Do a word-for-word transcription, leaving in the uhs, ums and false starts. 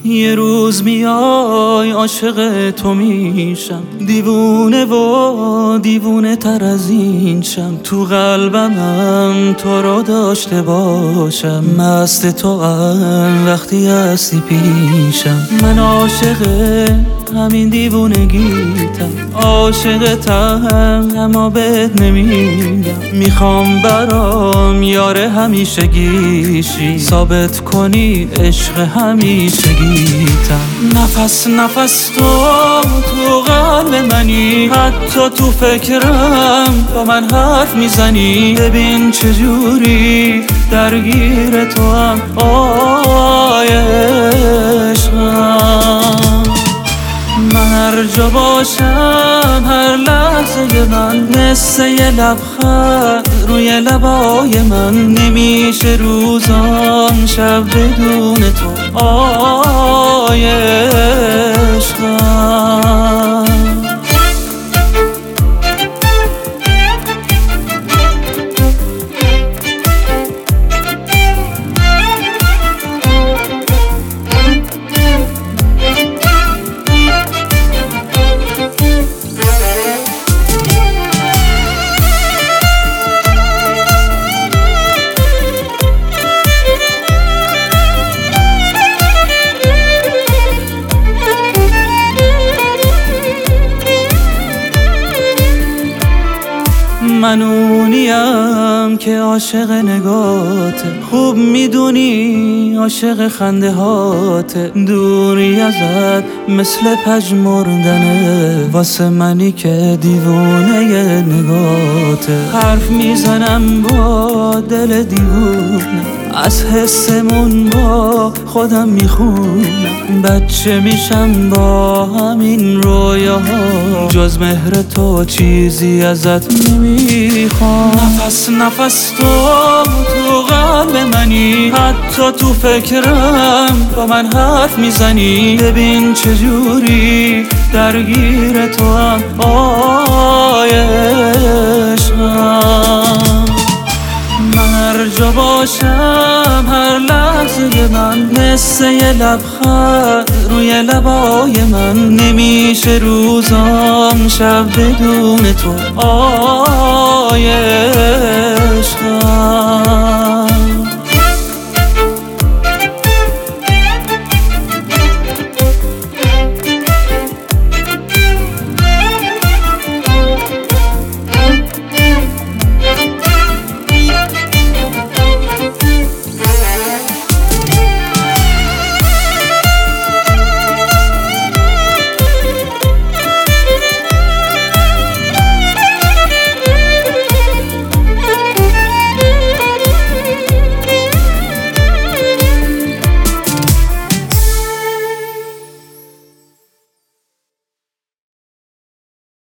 یه روز میای عاشق تو میشم، دیوونه و دیوونه تر از این شم. تو قلبمم تو رو داشته باشم، مست تو هم وقتی هستی پیشم. من عاشق همین دیوونگیتم، عاشقتم اما بهت نمیدم. میخوام برام یاره همیشگیشی، ثابت کنی عشق همیشگیتم. نفس نفس تو تو قلب منی، حتی تو فکرم با من حرف میزنی. ببین چجوری درگیر تو هم آی عشقم. من هر جا باشم هر لحظه من مثل یه لبخند روی لبای من. نمیشه روزان شب بدون تو آی عشقم. من اونیم که عاشق نگاته، خوب میدونی عاشق خنده هاته. دوری ازت مثل پژمردنه واسه منی که دیوونه نگاته. حرف میزنم با دل دیوونه، از حسمون با خودم میخونم. بچه میشم با همین رویاها، جز مهر تو چیزی ازت نمیخوام. نفس نفس تو تو قلب منی، حتی تو فکرم با من حرف میزنی. ببین چجوری درگیر تو هم آی عشقم. من هر جا باشم هر لحظه من مثل یه لبخند روی لبای من. نمیشه روزام شب بدون تو آی